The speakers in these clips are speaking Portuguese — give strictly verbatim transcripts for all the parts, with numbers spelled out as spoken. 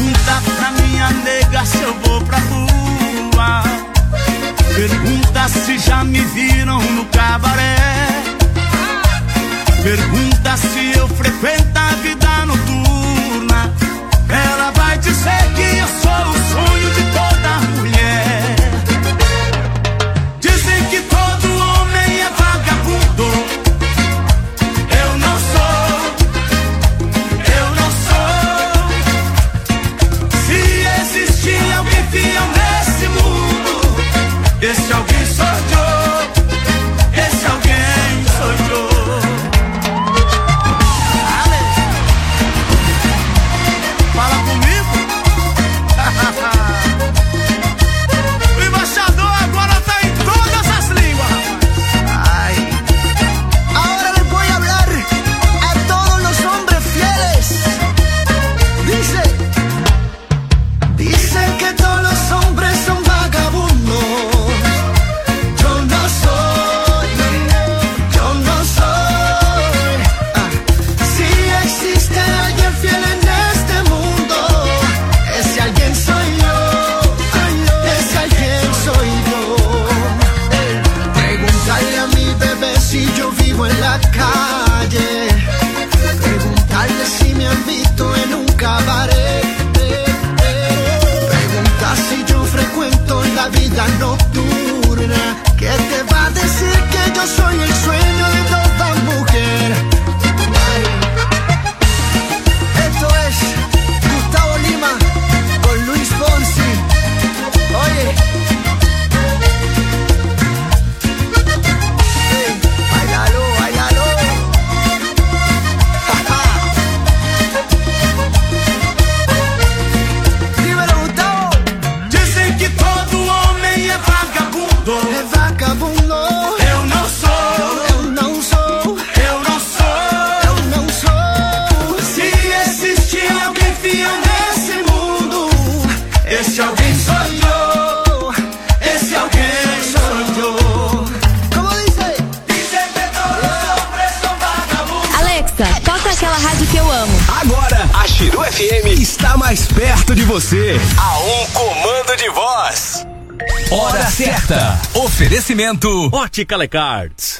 Pergunta pra minha nega se eu vou pra rua. Pergunta se já me viram no cabaré. Pergunta se eu frequento a vida noturna. Ela vai dizer que eu sou o sonho de toda mulher. Dizem que todo homem é vagabundo. Eu não sou, eu não sou. Se existir alguém fiel nesse mundo, esse alguém sou eu. Esse alguém sou eu. Fala comigo. O embaixador agora tá em todas as línguas. Ay. Ahora les voy a hablar a todos los hombres fieles. Dice, dicen que todos los hombres son vagabundos. Yo no soy, yo no soy. Ah. Si existe alguien fiel en este mundo, ese alguien soy yo. Ese alguien soy yo. Eh, Preguntarle a mi bebé si yo vivo en la calle. Preguntarle si me han visto en un cabaret. Eh, eh. Preguntar si yo frecuento la vida nocturna. ¿Qué te va a decir que yo soy el sueño de toda mujer? Ay. Esto es Gustavo Lima con Luis Fonsi. Oye. Hey, bailalo, bailalo. Ja, ja. Dímelo, Gustavo. Dizem que todo homem é vagabundo. É vagabundo. Eu não sou, Eu não sou. eu não sou. Eu não sou. Se existir alguém fiel nesse mundo, esse alguém sou eu. Esse alguém sou eu. Como dice? Dizem que todos os hombres são vagabundos. Alexa, toca aquela rádio que eu amo. Agora, a Chiru F M está mais perto de você. A um comando de voz. Hora certa. Oferecimento Ótica Lecards.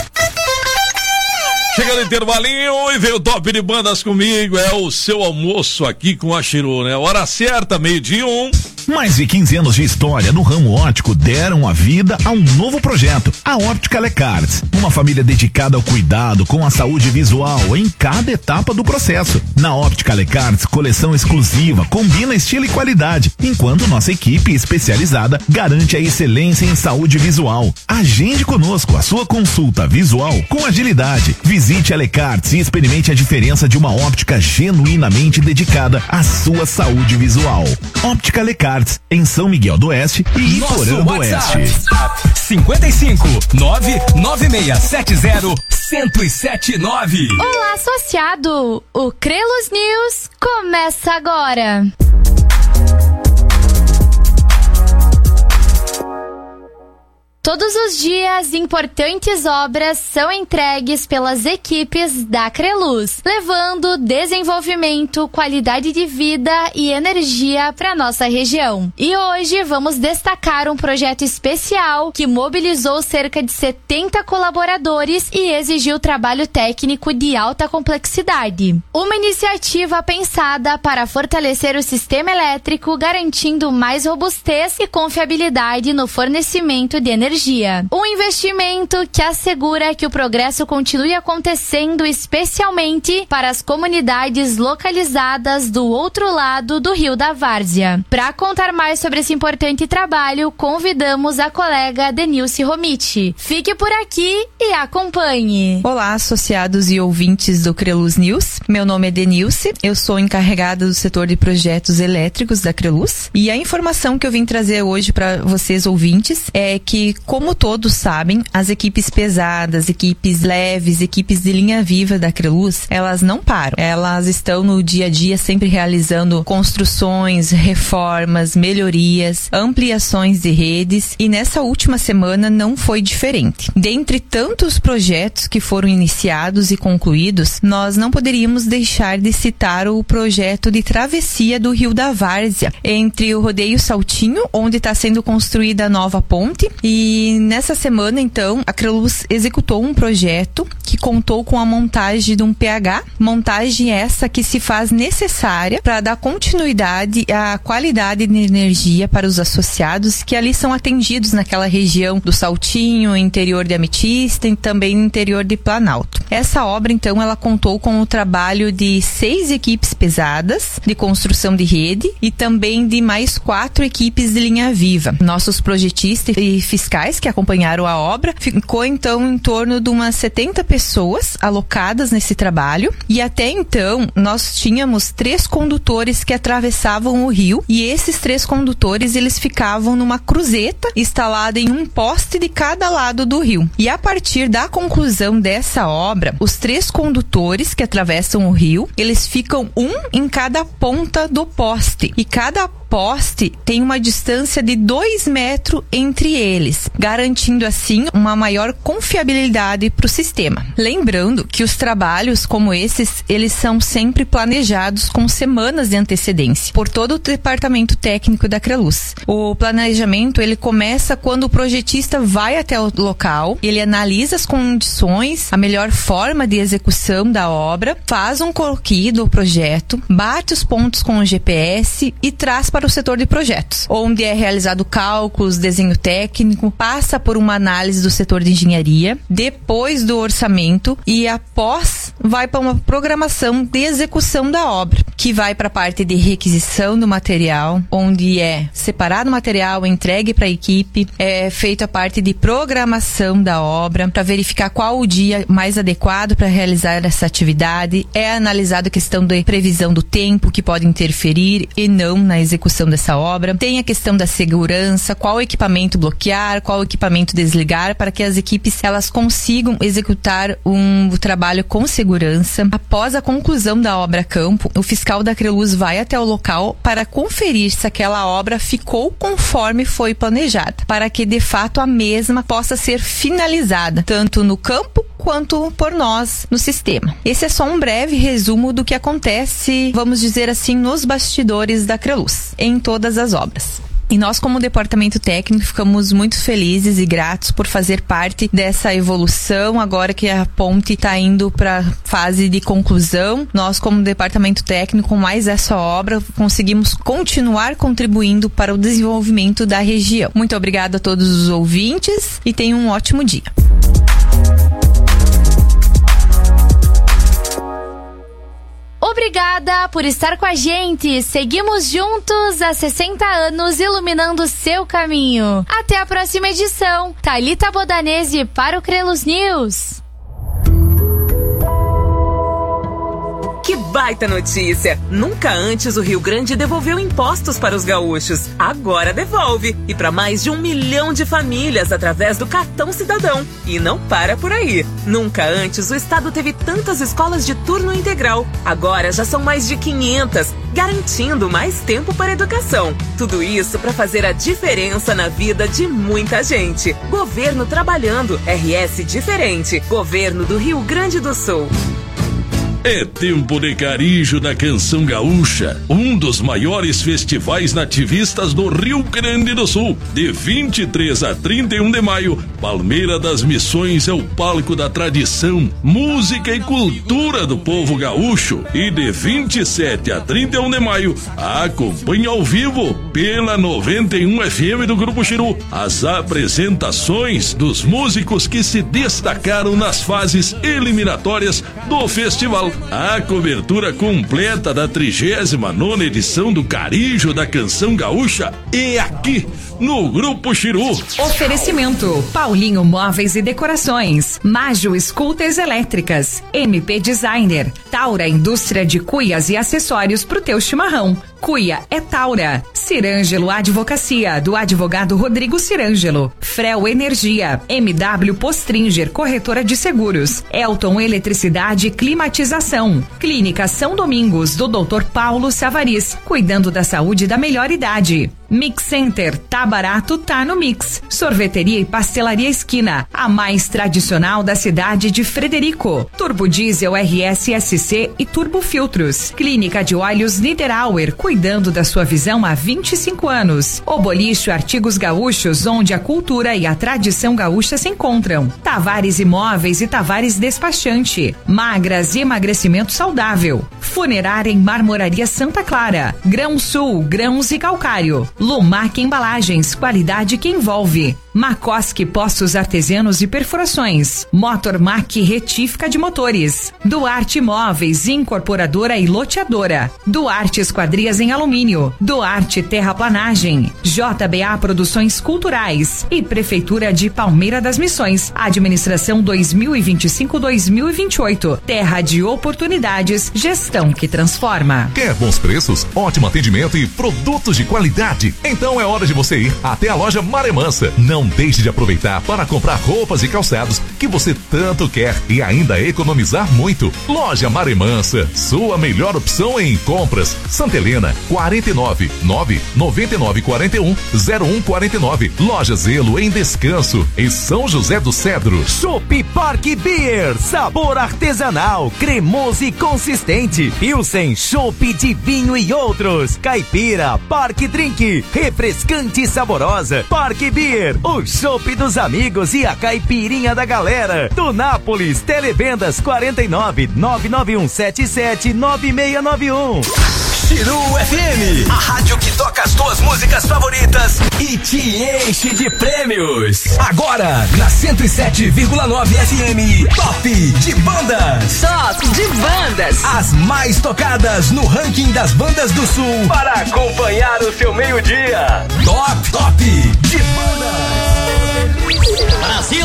Chega no intervalinho e vem o top de bandas comigo. É o seu almoço aqui com a Chiru, né? Hora certa, meio-dia um. Mais de quinze anos de história no ramo óptico deram a vida a um novo projeto, a Óptica Lecards. Uma família dedicada ao cuidado com a saúde visual em cada etapa do processo. Na Óptica Lecards, coleção exclusiva, combina estilo e qualidade, enquanto nossa equipe especializada garante a excelência em saúde visual. Agende conosco a sua consulta visual com agilidade. Visite a Lecards e experimente a diferença de uma óptica genuinamente dedicada à sua saúde visual. Óptica Lecards, em São Miguel do Oeste e Iporã do Oeste. cinquenta e cinco, nove nove seis sete zero, um zero sete nove. Olá, associado! O Crelos News começa agora. Todos os dias, importantes obras são entregues pelas equipes da Creluz, levando desenvolvimento, qualidade de vida e energia para nossa região. E hoje vamos destacar um projeto especial que mobilizou cerca de setenta colaboradores e exigiu trabalho técnico de alta complexidade. Uma iniciativa pensada para fortalecer o sistema elétrico, garantindo mais robustez e confiabilidade no fornecimento de energia. Um investimento que assegura que o progresso continue acontecendo, especialmente para as comunidades localizadas do outro lado do Rio da Várzea. Para contar mais sobre esse importante trabalho, convidamos a colega Denilce Romiti. Fique por aqui e acompanhe. Olá, associados e ouvintes do Creluz News. Meu nome é Denilce, eu sou encarregada do setor de projetos elétricos da Creluz. E a informação que eu vim trazer hoje para vocês, ouvintes, é que como todos sabem, as equipes pesadas, equipes leves, equipes de linha viva da Creluz, elas não param. Elas estão no dia a dia sempre realizando construções, reformas, melhorias, ampliações de redes, e nessa última semana não foi diferente. Dentre tantos projetos que foram iniciados e concluídos, nós não poderíamos deixar de citar o projeto de travessia do Rio da Várzea, entre o Rodeio Saltinho, onde está sendo construída a nova ponte, e nessa semana, então, a Creluz executou um projeto que contou com a montagem de um P H, montagem essa que se faz necessária para dar continuidade à qualidade de energia para os associados que ali são atendidos naquela região do Saltinho, interior de Ametista e também interior de Planalto. Essa obra, então, ela contou com o trabalho de seis equipes pesadas de construção de rede e também de mais quatro equipes de linha viva. Nossos projetistas e fiscais que acompanharam a obra, ficou então em torno de umas setenta pessoas alocadas nesse trabalho, e até então nós tínhamos três condutores que atravessavam o rio, e esses três condutores eles ficavam numa cruzeta instalada em um poste de cada lado do rio. E a partir da conclusão dessa obra, os três condutores que atravessam o rio, eles ficam um em cada ponta do poste, e cada poste tem uma distância de dois metros entre eles, garantindo assim uma maior confiabilidade para o sistema. Lembrando que os trabalhos como esses, eles são sempre planejados com semanas de antecedência por todo o departamento técnico da Creluz. O planejamento, ele começa quando o projetista vai até o local, ele analisa as condições, a melhor forma de execução da obra, faz um croquis do projeto, bate os pontos com o G P S e traz para o setor de projetos, onde é realizado cálculos, desenho técnico, passa por uma análise do setor de engenharia, depois do orçamento, e após vai para uma programação de execução da obra, que vai para a parte de requisição do material, onde é separado o material, entregue para a equipe, é feita a parte de programação da obra, para verificar qual o dia mais adequado para realizar essa atividade, é analisado a questão da previsão do tempo que pode interferir e não na execução dessa obra, tem a questão da segurança, qual equipamento bloquear, qual equipamento desligar, para que as equipes elas consigam executar um trabalho com segurança. Após a conclusão da obra a campo, o fiscal da Creluz vai até o local para conferir se aquela obra ficou conforme foi planejada, para que de fato a mesma possa ser finalizada, tanto no campo quanto por nós no sistema. Esse é só um breve resumo do que acontece, vamos dizer assim, nos bastidores da Creluz, em todas as obras. E nós, como departamento técnico, ficamos muito felizes e gratos por fazer parte dessa evolução. Agora que a ponte está indo para a fase de conclusão, nós, como departamento técnico, com mais essa obra, conseguimos continuar contribuindo para o desenvolvimento da região. Muito obrigada a todos os ouvintes e tenham um ótimo dia. Obrigada por estar com a gente. Seguimos juntos há sessenta anos, iluminando seu caminho. Até a próxima edição. Thalita Bodanese para o Creluz News. Que baita notícia! Nunca antes o Rio Grande devolveu impostos para os gaúchos. Agora devolve! E para mais de um milhão de famílias através do Cartão Cidadão. E não para por aí. Nunca antes o estado teve tantas escolas de turno integral. Agora já são mais de quinhentas, garantindo mais tempo para a educação. Tudo isso para fazer a diferença na vida de muita gente. Governo trabalhando. R S diferente. Governo do Rio Grande do Sul. É tempo de Carijo da Canção Gaúcha, um dos maiores festivais nativistas do Rio Grande do Sul. De vinte e três a trinta e um de maio, Palmeira das Missões é o palco da tradição, música e cultura do povo gaúcho. E de vinte e sete a trinta e um de maio, acompanhe ao vivo pela noventa e um F M do Grupo Chiru as apresentações dos músicos que se destacaram nas fases eliminatórias do festival. A cobertura completa da trigésima nona edição do Carijo da Canção Gaúcha é aqui no Grupo Chiru. Oferecimento: Paulinho Móveis e Decorações, Mágio Escultas Elétricas, M P Designer, Taura Indústria de Cuias e Acessórios pro teu chimarrão, Cuia é Taura. Cirângelo Advocacia, do advogado Rodrigo Cirângelo. Frel Energia. M W Postringer, corretora de seguros. Elton Eletricidade e Climatização. Clínica São Domingos, do doutor Paulo Savariz, cuidando da saúde da melhor idade. Mix Center, tá barato, tá no Mix. Sorveteria e Pastelaria Esquina, a mais tradicional da cidade de Frederico. Turbo Diesel R S S C e Turbo Filtros. Clínica de Óleos Niederauer, cuidando da sua visão há vinte e cinco anos. O Bolicho Artigos Gaúchos, onde a cultura e a tradição gaúcha se encontram. Tavares Imóveis e Tavares Despachante. Magras e emagrecimento saudável. Funerária em Marmoraria Santa Clara. Grão Sul, grãos e calcário. Lumac Embalagens, qualidade que envolve. Macoski Poços Artesianos e Perfurações. Motormac Retífica de Motores. Duarte Imóveis, incorporadora e loteadora. Duarte Esquadrias em Alumínio. Duarte Terraplanagem. J B A Produções Culturais e Prefeitura de Palmeira das Missões. Administração dois mil e vinte e cinco a dois mil e vinte e oito. Terra de oportunidades, gestão que transforma. Quer bons preços, ótimo atendimento e produtos de qualidade? Então é hora de você ir até a loja Maré Mansa. Não deixe de aproveitar para comprar roupas e calçados que você tanto quer e ainda economizar muito. Loja Maré Mansa, sua melhor opção em compras. Santa Helena, quarenta e nove, nove noventa e nove quarenta e um zero um quarenta e nove. Loja Zelo em Descanso, em São José do Cedro. Chopp Park Beer, sabor artesanal, cremoso e consistente. Pilsen, chopp de vinho e outros. Caipira, Park Drink, refrescante e saborosa. Park Beer, o chopp dos amigos e a caipirinha da galera. Do Nápoles, televendas quarenta e nove, nove nove um sete sete nove seis nove um. Chiru F M, a rádio que toca as tuas músicas favoritas e te enche de prêmios. Agora, na cento e sete vírgula nove F M, Top de Bandas. Top de Bandas. As mais tocadas no ranking das bandas do Sul para acompanhar o seu meio-dia. Top, Top de Bandas. Brasil!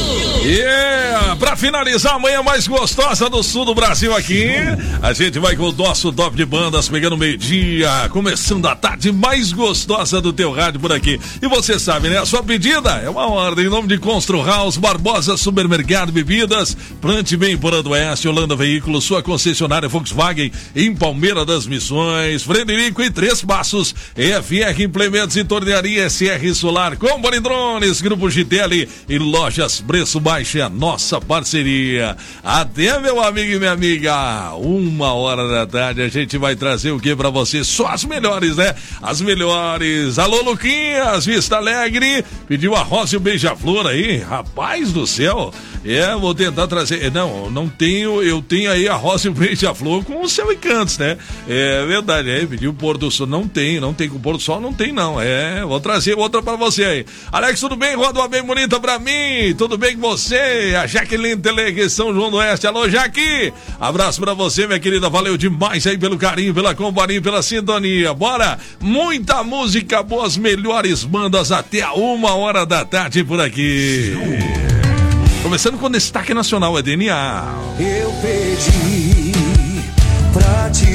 Yeah! Pra finalizar a manhã mais gostosa do sul do Brasil aqui, a gente vai com o nosso Top de Bandas, pegando meio-dia, começando a tarde mais gostosa do teu rádio por aqui. E você sabe, né? A sua pedida é uma ordem em nome de Constru House, Barbosa Supermercado Bebidas, Plante Bem Porã do Oeste, Holanda Veículos, sua concessionária Volkswagen em Palmeira das Missões, Frederico e Três Passos, E F R Implementos e Tornearia S R Solar, Company Drones, Grupo Gitelli e Lojas Preço Baixo, é a nossa parceria. Até, meu amigo e minha amiga, uma hora da tarde a gente vai trazer o que pra você? Só as melhores, né? As melhores. Alô, Luquinhas, Vista Alegre, pediu arroz e o beija-flor aí, rapaz do céu. É, vou tentar trazer, não, não tenho, eu tenho aí arroz e beija-flor com o seu Encantos, né? É verdade, é, pediu o pôr do sol, não tem, não tem com o pôr do sol, não tem não, é, vou trazer outra pra você aí. Alex, tudo bem? Roda uma bem bonita pra mim, tudo bem com você? A Jaqueline Telegue, São João do Oeste, alô Jaque, abraço pra você, minha querida, valeu demais aí pelo carinho, pela companhia, pela sintonia, bora, muita música boa, as melhores bandas até a uma hora da tarde por aqui. Começando com destaque nacional, é D N A. Eu pedi pra te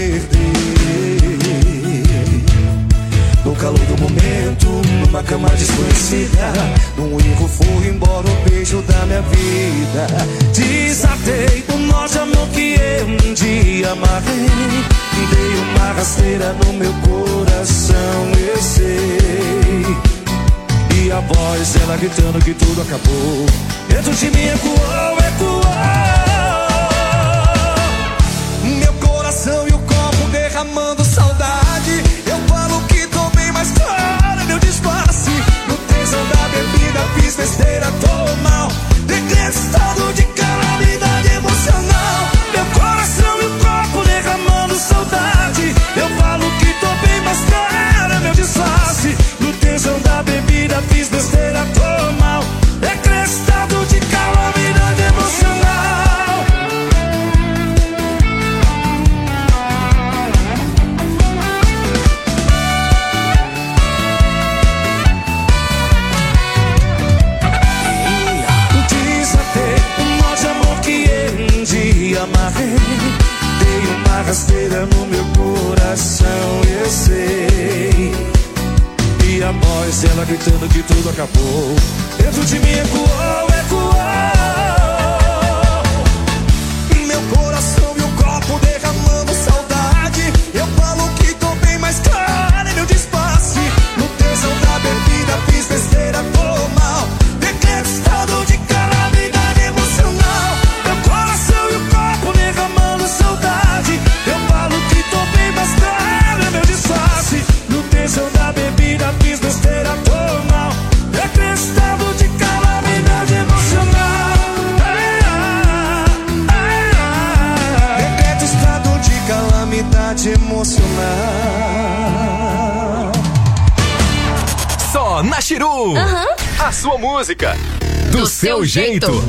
perder no calor do momento, numa cama desconhecida. Num erro fui embora o beijo da minha vida. Desatei o nó de amor que eu um dia amarrei. Dei uma rasteira no meu coração, eu sei. E a voz, ela gritando que tudo acabou, dentro de mim ecoou, ecoou. Meu coração e o copo derramando saudade. Eu falo que tô bem, mas claro, meu disfarce. No tesão da bebida fiz besteira, tô mal. Decretado de calamidade emocional. Meu coração e o copo derramando saudade. Eu falo que tô bem, mas claro, meu disfarce. No tesão da bebida fiz besteira, tô mal. Decretado de calamidade emocional. minha voz, ela gritando que tudo acabou. Dentro de mim ecoou, ecoou. Meu coração e o copo derramando saudade. Eu falo que tô bem, mas claro, é meu disfarce. No tesão da bebida fiz besteira, tô mal. Decreto estado de calamidade emocional. Meu coração e o copo derramando saudade. Eu falo que tô bem, mas claro, é meu disfarce. No tesão da bebida fiz besteira, tô mal. Decreto estado de calamidade emocional. Decreto estado de calamidade emocional. Só na Chiru. Aham. A sua música. Do, Do seu, seu jeito. jeito.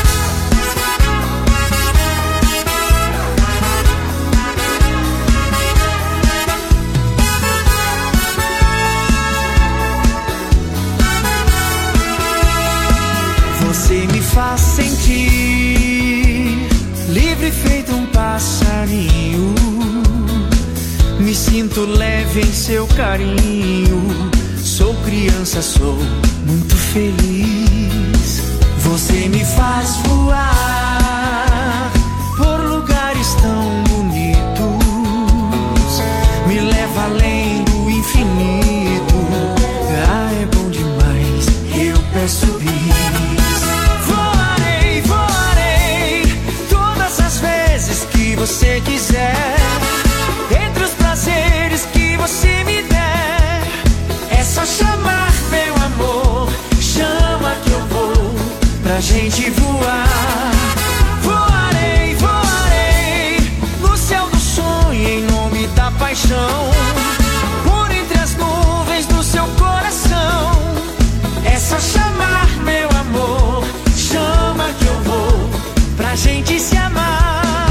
Você me faz sentir livre feito um passarinho. Me sinto leve em seu carinho. Sou criança, sou muito feliz. Você me faz voar por lugares tão bonitos. Me leva além do infinito. Ah, é bom demais, eu peço bis. Voarei, voarei todas as vezes que você quiser. Entre os prazeres que você me der, é só chamar, meu amor. Chama que eu vou pra gente voar. Voarei, voarei no céu do sonho em nome da paixão. Por entre as nuvens do seu coração, é só chamar, meu amor. Chama que eu vou pra gente se amar.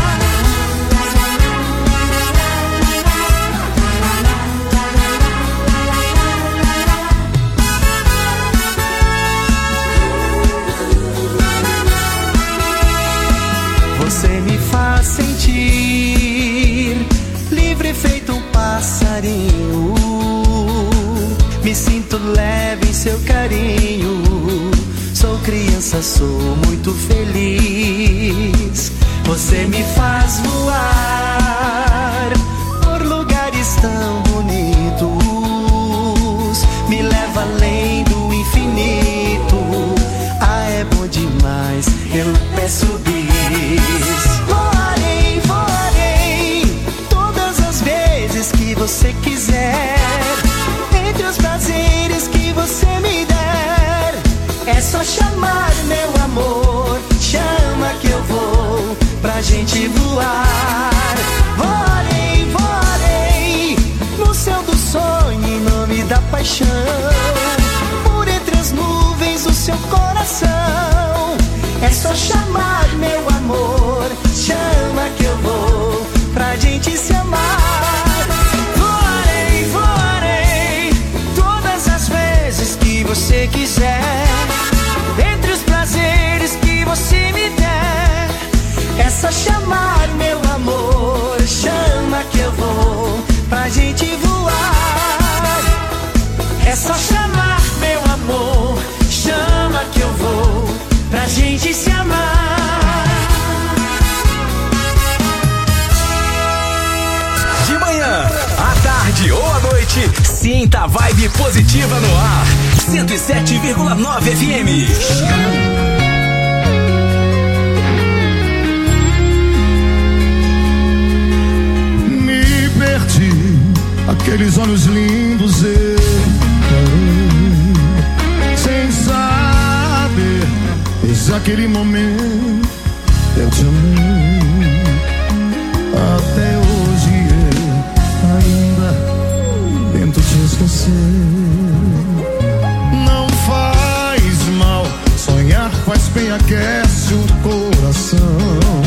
Você me faz sentir livre feito um passarinho. Me sinto leve em seu carinho. Sou criança, sou muito feliz. Você me faz voar por lugares tão bonitos. Me leva além do infinito. Ah, é bom demais, eu peço bis. Voarei, voarei todas as vezes que você quiser. Entre os prazeres que você me der, é só chamar, meu amor. Chama que eu vou pra gente voar. Voarei, voarei no céu do sonho em nome da paixão. Por entre as nuvens do seu coração, é só chamar, meu amor. Chama que eu vou pra gente se amar. Voarei, voarei todas as vezes que você quiser. Entre os prazeres que você me der, é só chamar, meu amor. Chama que eu vou pra gente voar. É só chamar, meu amor. Chama que eu vou pra gente se amar. De manhã, à tarde ou à noite, sinta a vibe positiva no ar. cento e sete vírgula nove F M. Me perdi, aqueles olhos lindos eu parei, sem saber, desde aquele momento eu te amei. Até hoje eu ainda tento te esquecer. Não faz mal, sonhar faz bem, aquece o coração.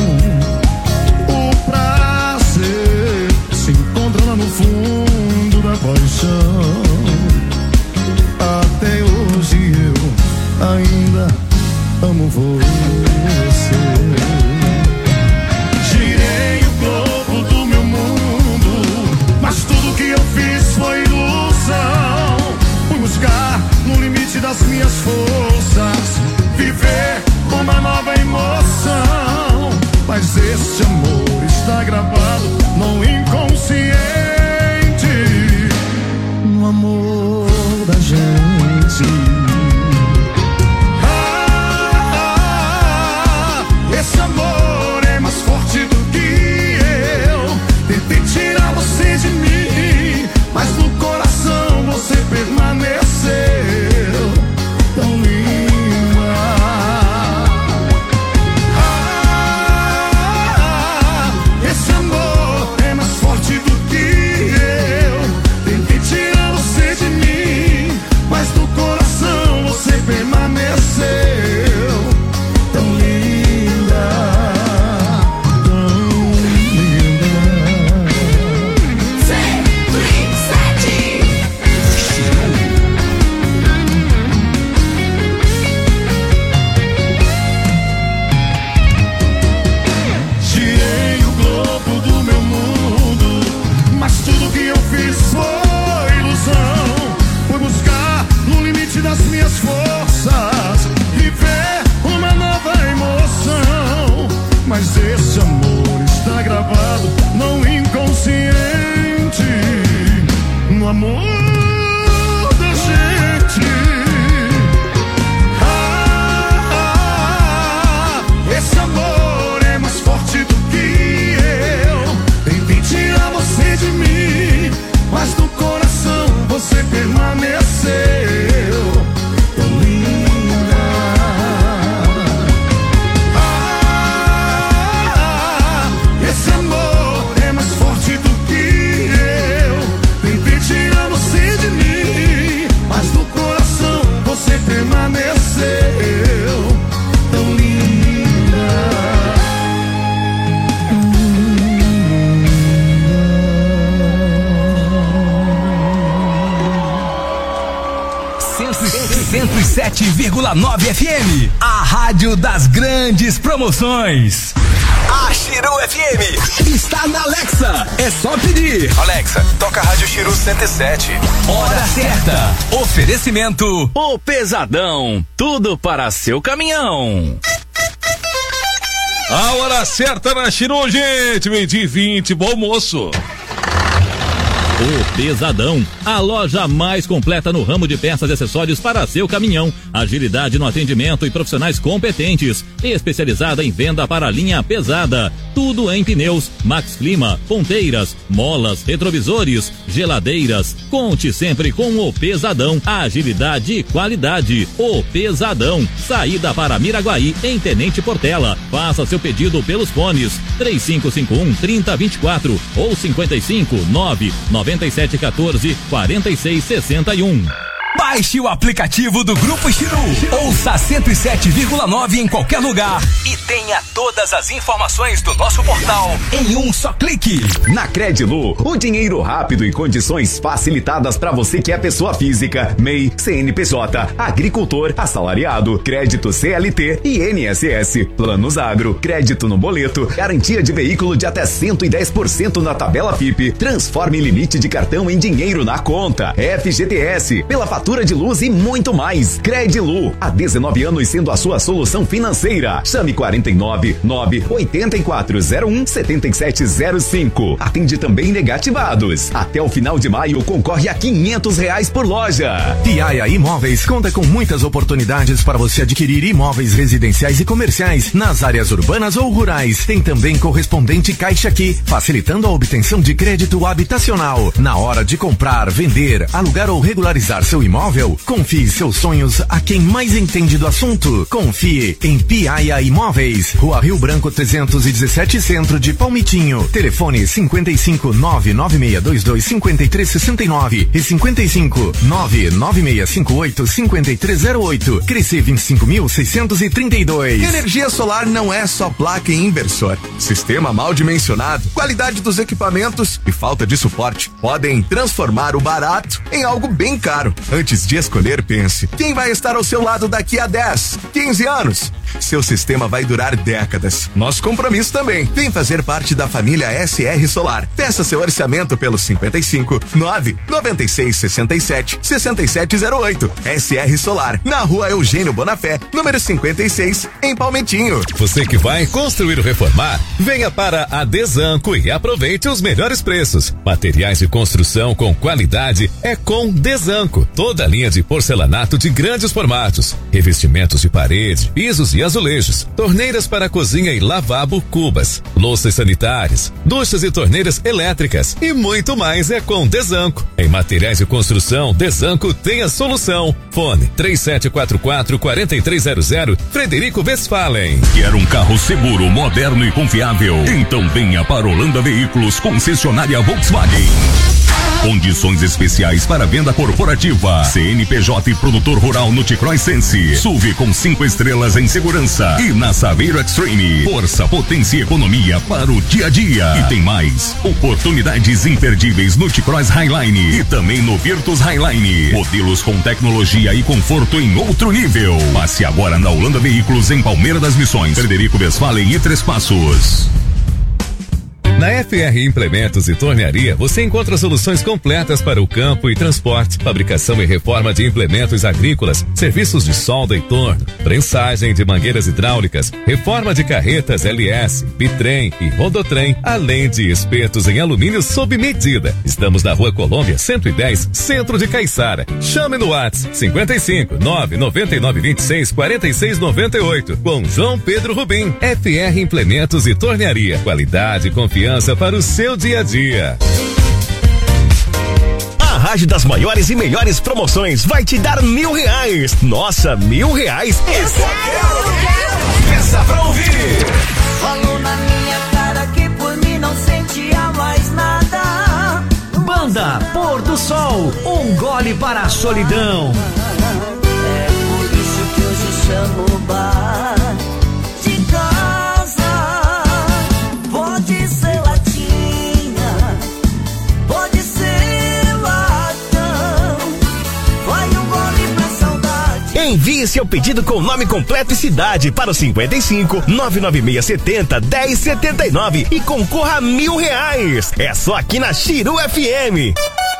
O prazer se encontra lá no fundo da paixão. Até hoje eu ainda amo você. Girei o globo do meu mundo, mas tudo que eu fiz foi ilusão. Fui cento e sete vírgula nove F M, a rádio das grandes promoções. A Chiru F M está na Alexa. É só pedir. Alexa, toca a Rádio Chiru cento e sete. Hora certa. Oferecimento O Pesadão. Tudo para seu caminhão. A hora certa na Chiru, gente. meio-dia e vinte. Bom almoço. O Pesadão, a loja mais completa no ramo de peças e acessórios para seu caminhão. Agilidade no atendimento e profissionais competentes. Especializada em venda para a linha pesada. Tudo em pneus, Max Clima, ponteiras, molas, retrovisores, geladeiras. Conte sempre com o Pesadão. Agilidade e qualidade. O Pesadão. Saída para Miraguaí, em Tenente Portela. Faça seu pedido pelos fones três cinco cinco um, três zero dois quatro ou cinco cinco nove nove sete um quatro, quatro seis seis um. Baixe o aplicativo do Grupo Chiru. Ouça cento e sete vírgula nove em qualquer lugar e tenha todas as informações do nosso portal em um só clique. Na Credilu, o dinheiro rápido e condições facilitadas para você que é pessoa física, M E I, C N P J, agricultor, assalariado, crédito C L T e I N S S, planos agro, crédito no boleto, garantia de veículo de até cento e dez por cento na tabela F I P, transforme limite de cartão em dinheiro na conta, F G T S, pela fatura de luz e muito mais. Credilu, há dezenove anos sendo a sua solução financeira. Chame quarenta e nove, nove oito quatro zero um, sete sete zero cinco. Atende também negativados. Até o final de maio concorre a quinhentos reais por loja. Piaia Imóveis conta com muitas oportunidades para você adquirir imóveis residenciais e comerciais nas áreas urbanas ou rurais. Tem também correspondente Caixa Aqui, facilitando a obtenção de crédito habitacional. Na hora de comprar, vender, alugar ou regularizar seu imóvel, confie seus sonhos a quem mais entende do assunto. Confie em Piaia Imóveis, Rua Rio Branco trezentos e dezessete, centro de Palmitinho. Telefone cinco cinco nove nove seis dois dois cinco três seis nove e cinco cinco nove nove seis cinco oito cinco três zero oito. Cresce vinte e cinco mil seiscentos e trinta e dois. Energia solar não é só placa e inversor. Sistema mal dimensionado, qualidade dos equipamentos e falta de suporte podem transformar o barato em algo bem caro. Antes de escolher, pense: quem vai estar ao seu lado daqui a dez, quinze anos? Seu sistema vai durar décadas. Nosso compromisso também. Vem fazer parte da família S R Solar. Peça seu orçamento pelo cinquenta e cinco, nove, noventa e seis, sessenta e sete, sessenta e sete zero oito. S R Solar, na Rua Eugênio Bonafé, número cinquenta e seis, em Palmitinho. Você que vai construir ou reformar, venha para a Desanco e aproveite os melhores preços. Materiais de construção com qualidade é com Desanco. Toda a linha de porcelanato de grandes formatos, revestimentos de parede, pisos e azulejos, torneiras para cozinha e lavabo, cubas, louças sanitárias, duchas e torneiras elétricas e muito mais é com Desanco. Em materiais de construção, Desanco tem a solução. Fone três sete quatro quatro, quatro três zero zero, Frederico Westphalen. Quer um carro seguro, moderno e confiável? Então venha para Holanda Veículos, concessionária Volkswagen. Condições especiais para venda corporativa. C N P J e produtor rural no T-Cross Sense. S U V com cinco estrelas em segurança. E na Saveiro Extreme. Força, potência e economia para o dia a dia. E tem mais. Oportunidades imperdíveis no T-Cross Highline. E também no Virtus Highline. Modelos com tecnologia e conforto em outro nível. Passe agora na Holanda Veículos em Palmeira das Missões. Frederico Westphalen e Três Passos. Na F R Implementos e Tornearia, você encontra soluções completas para o campo e transporte, fabricação e reforma de implementos agrícolas, serviços de solda e torno, prensagem de mangueiras hidráulicas, reforma de carretas L S, bitrem e rodotrem, além de espetos em alumínio sob medida. Estamos na Rua Colômbia cento e dez, centro de Caiçara. Chame no WhatsApp cinquenta e cinco, nove nove nove, vinte e seis, quarenta e seis noventa e oito com João Pedro Rubim. F R Implementos e Tornearia. Qualidade e confiança para o seu dia a dia. A Rádio das maiores e melhores promoções vai te dar mil reais. Nossa, mil reais? Esse eu quero! Peça pra ouvir! Falou na minha cara que por mim não sentia mais nada. Banda Pôr do Sol, um gole para a solidão. É por isso que hoje chamo o bar de casa. Pode ser latinha, pode ser latão. Vai um gole pra saudade. Envie seu pedido com nome completo e cidade para o cinquenta e cinco, nove nove seis setenta, dez setenta e nove e concorra a mil reais. É só aqui na Chiru F M.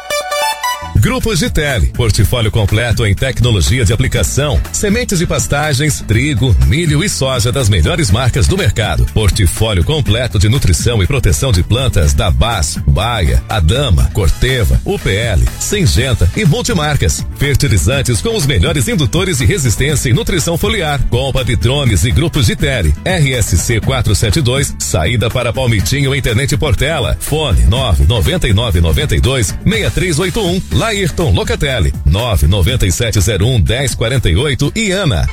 Grupo Gitele, portfólio completo em tecnologia de aplicação, sementes e pastagens, trigo, milho e soja das melhores marcas do mercado. Portfólio completo de nutrição e proteção de plantas da B A S, Baia, Adama, Corteva, U P L, Syngenta e multimarcas. Fertilizantes com os melhores indutores de resistência e nutrição foliar. Compa de drones e Grupo Gitele. R S C quatrocentos e setenta e dois, saída para Palmitinho, Internet Portela. Fone nove nove nove nove dois, seis três oito um. Ayrton Locatelli, nove nove sete zero um, dez quarenta e oito e Ana.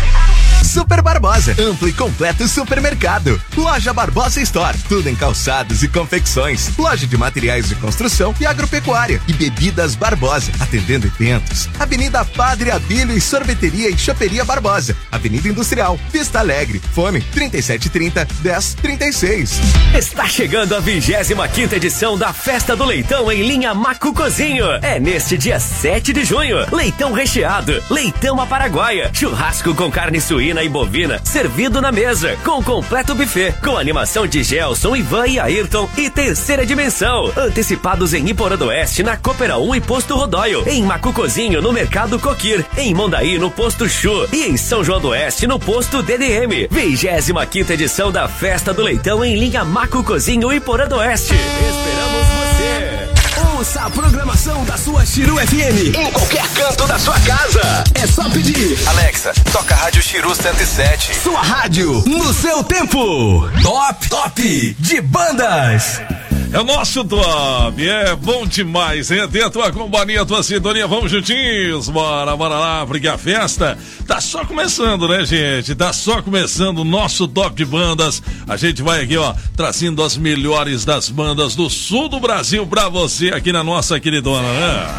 Super Barbosa, amplo e completo supermercado. Loja Barbosa Store, tudo em calçados e confecções. Loja de materiais de construção e agropecuária. E Bebidas Barbosa, atendendo eventos. Avenida Padre Abílio e Sorveteria e Choperia Barbosa. Avenida Industrial, Vista Alegre. Fone trinta e sete trinta, dez trinta e seis. Está chegando a vigésima quinta edição da Festa do Leitão em linha Macucozinho. É neste dia sete de junho. Leitão recheado, leitão à paraguaia, churrasco com carne suína e bovina, servido na mesa, com completo buffet, com animação de Gelson, Ivan e Ayrton e terceira dimensão. Antecipados em Iporã do Oeste, na Coopera um e Posto Rodóio, em Macucozinho, no Mercado Coquir, em Mondaí, no Posto Chu e em São João do Oeste, no Posto D D M. vigésima quinta edição da Festa do Leitão em linha Macucozinho, Iporã do Oeste. Esperamos você! Ouça a programação da sua Chiru F M em qualquer canto da sua casa. É só pedir. Alexa, toca a Rádio Chiru cento e sete. Sua rádio no seu tempo. Top, top de bandas. É o nosso top, é bom demais, hein? Tem a tua companhia, a tua sintonia, vamos juntinhos, bora, bora lá, porque a festa tá só começando, né, gente? Tá só começando o nosso top de bandas. A gente vai aqui, ó, trazendo as melhores das bandas do sul do Brasil pra você aqui na nossa queridona, né?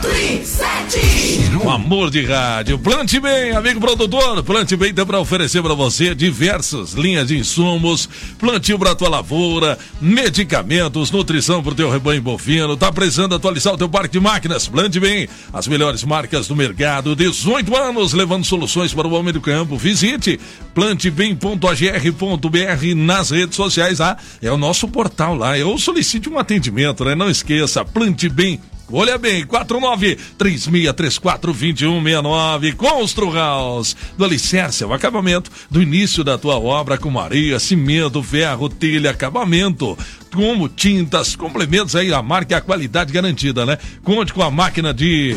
Um amor de rádio. Plante Bem, amigo produtor, Plante Bem tem pra oferecer pra você diversas linhas de insumos, plantio pra tua lavoura, medicamentos, nutrição pro teu rebanho bovino. Tá precisando atualizar o teu parque de máquinas? Plante Bem, as melhores marcas do mercado, dezoito anos levando soluções para o homem do campo. Visite plante bem ponto a g r ponto b r nas redes sociais. Ah, é o nosso portal lá. Eu solicite um atendimento, né? Não esqueça, Plante Bem. Olha bem, quatro nove três seis três quatro dois um seis nove. Constru House, do alicerce ao acabamento, do início da tua obra com areia, cimento, ferro, telha, acabamento, como tintas, complementos aí, a marca e a qualidade garantida, né? Conte com a máquina de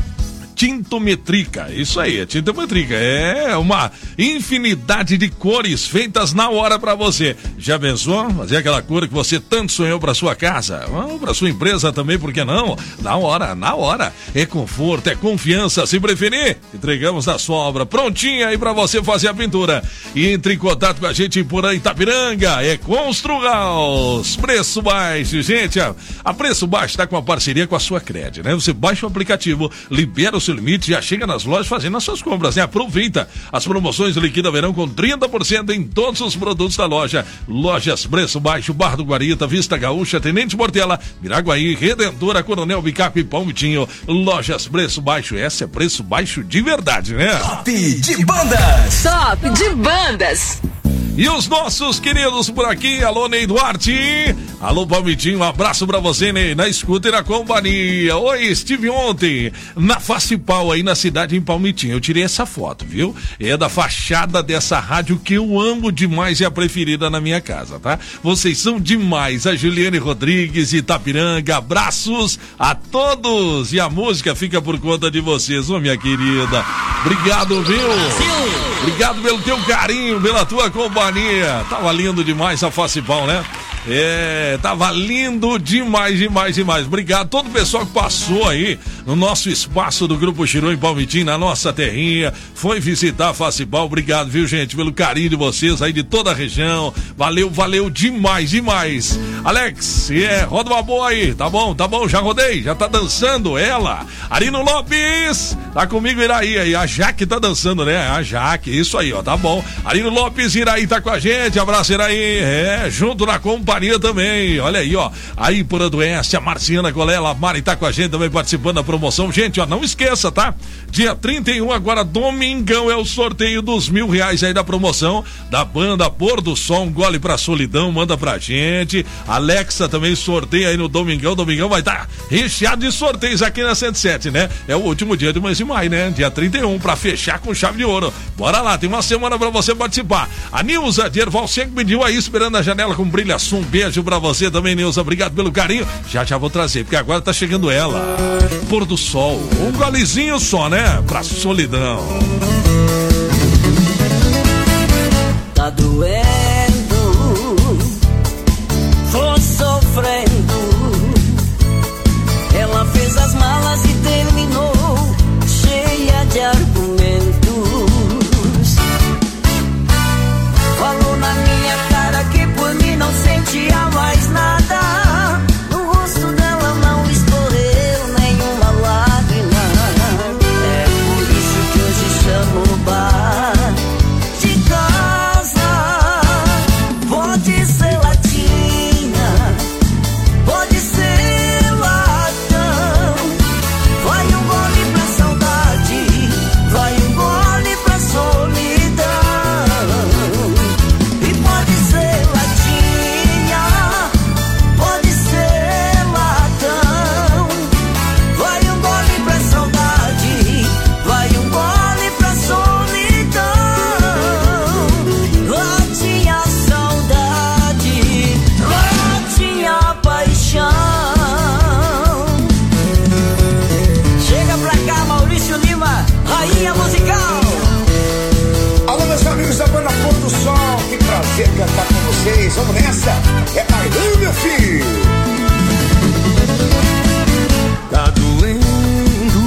tintometrica, isso aí, é tintometrica, é uma infinidade de cores feitas na hora pra você. Já pensou? Fazer aquela cor que você tanto sonhou pra sua casa, ou pra sua empresa também, por que não? Na hora, na hora. É conforto, é confiança, se preferir, entregamos a sua obra prontinha aí pra você fazer a pintura. E entre em contato com a gente por Itapiranga, é Constru House, preço baixo, gente, a, a Preço Baixo tá com uma parceria com a sua Cred, né? Você baixa o aplicativo, libera o seu limite, já chega nas lojas fazendo as suas compras, né? Aproveita as promoções Liquida Verão com trinta por cento em todos os produtos da loja. Lojas Preço Baixo, Barra do Guarita, Vista Gaúcha, Tenente Portela, Miraguaí, Redentora, Coronel Bicaco e Palmitinho. Lojas Preço Baixo, essa é preço baixo de verdade, né? Top de bandas. Top de bandas. E os nossos queridos por aqui, alô Ney Duarte, alô Palmitinho, um abraço pra você, Ney, na escuta e na companhia. Oi, estive ontem na Facipal aí na cidade em Palmitinho, eu tirei essa foto, viu? É da fachada dessa rádio que eu amo demais e a preferida na minha casa, tá? Vocês são demais, a Juliane Rodrigues, Itapiranga, abraços a todos e a música fica por conta de vocês, ô minha querida. Obrigado, viu? Obrigado pelo teu carinho, pela tua companhia. Tava lindo demais a Facipal, né? É, tava lindo demais, demais, demais. Obrigado a todo o pessoal que passou aí no nosso espaço do Grupo Chiru em Palmitim, na nossa terrinha, foi visitar a Facipal. Obrigado, viu, gente, pelo carinho de vocês aí de toda a região. Valeu, valeu demais, demais. Alex, é, yeah, roda uma boa aí, tá bom, tá bom, já rodei, já tá dançando ela. Arino Lopes, tá comigo, Iraí aí, a Jaque tá dançando, né? A Jaque, isso aí, ó, tá bom. Arino Lopes, Iraí tá com a gente, abraço, Iraí, é, junto na companhia. companhia também. Olha aí, ó. Aí por do Oeste, a Marciana Golela, a Mari tá com a gente também participando da promoção. Gente, ó, não esqueça, tá? Dia trinta e um, agora domingão, é o sorteio dos mil reais aí da promoção da banda Pôr do Sol, um gole pra solidão, manda pra gente. Alexa também sorteia aí no domingão. Domingão vai estar tá recheado de sorteios aqui na cento e sete, né? É o último dia do mês de maio, né? Dia trinta e um, pra fechar com chave de ouro. Bora lá, tem uma semana pra você participar. A Nilza de Erval sempre pediu aí, esperando a janela com brilhação. Um beijo pra você também, Nilza. Obrigado pelo carinho. Já já vou trazer, porque agora tá chegando ela. Pôr do Sol. Um golezinho só, né? Pra solidão. Tá doendo, tô sofrendo. Ela fez as malas e terminou, cheia de argumentos. Falou na minha cara que por mim não sentia mais nada. No rosto dela não escorreu nenhuma lágrima. É por isso que hoje chamo o bar de casa. Pode ser latinha, pode ser latão. Vai um gole pra saudade, vai um gole pra solidão. E pode ser latinha, pode ser latão. Vai um gole pra saudade, vai um gole pra solidão. Latinha saudade, latinha paixão. Chega pra cá, Maurício Lima, rainha musical. Alô, meus amigos da banda Pôr do Sol, que prazer cantar com vocês. Vamos nessa? É bailão, meu filho. Tá doendo,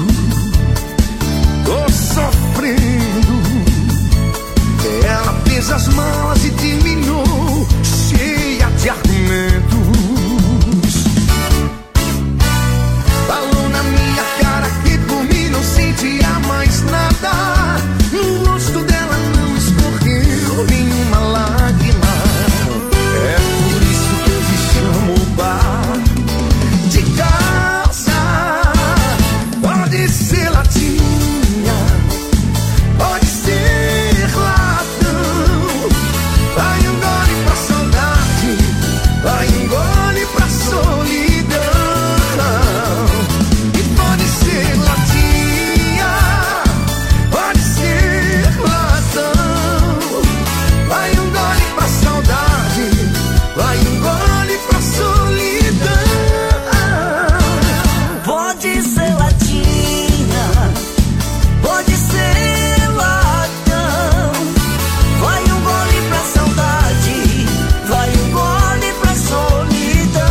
tô sofrendo. Ela fez as malas e terminou, cheia de argumentos. Falou na minha cara que por mim não sentia mais nada. No rosto dela não escorreu nenhuma lágrima. É por isso que eu te chamo o bar de casa. Pode ser latinha, pode ser latão. Vai um gole pra saudade, vai um gole pra solidão. E pode ser latinha, pode ser latão. Vai um gole pra saudade, vai um gole pra solidão. Pode ser latinha, pode ser latão. Vai um gole pra saudade, vai um gole pra solidão.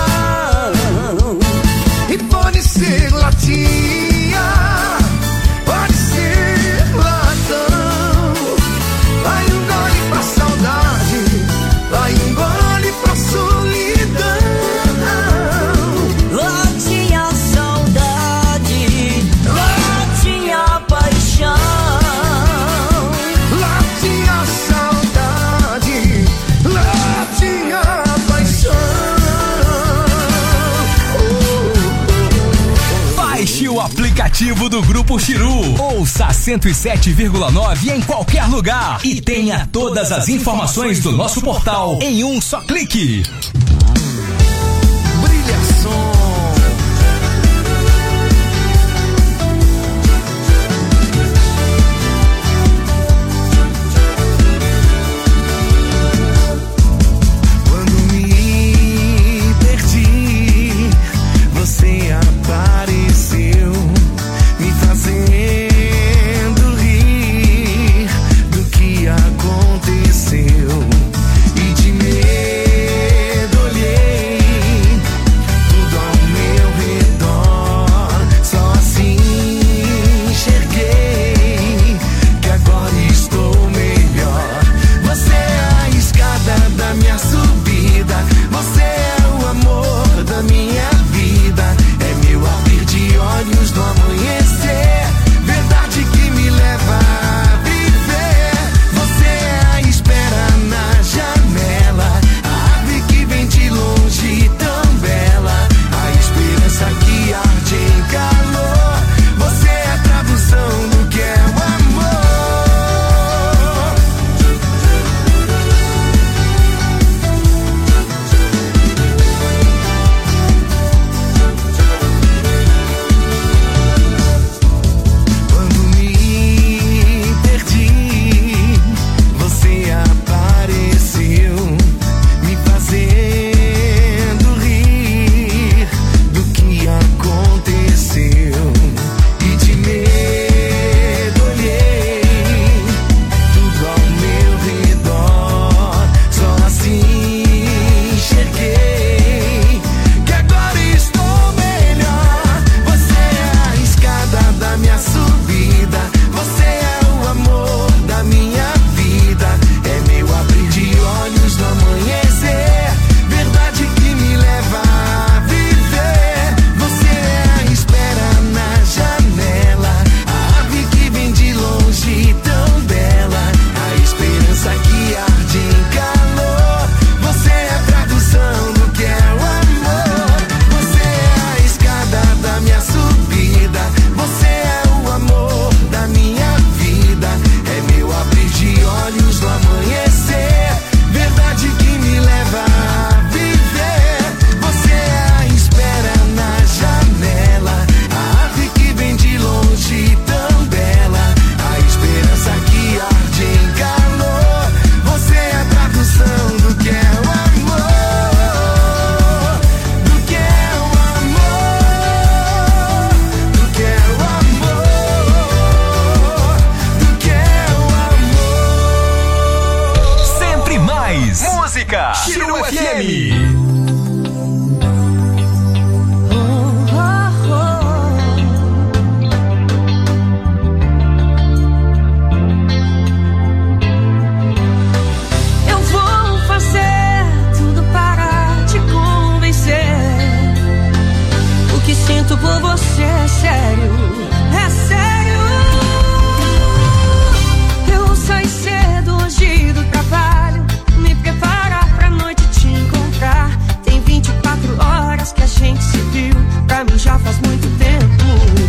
E pode ser latinha, pode ser latão. Vai um gole pra saudade, vai um gole pra solidão. Latinha saudade, latinha paixão. Latinha saudade, latinha paixão. Baixe o aplicativo do Grupo Chiru. Ouça cento e sete vírgula nove em qualquer lugar e tenha todas as informações do nosso portal em um só clique. Brilhação. Quando me perdi, você apareceu, me fazendo rir do que aconteceu. E de medo Chiru F M. Sinto por você, é sério, é sério. Eu saí cedo hoje do trabalho, me preparar pra noite te encontrar. Tem vinte e quatro horas que a gente se viu, pra mim já faz muito tempo.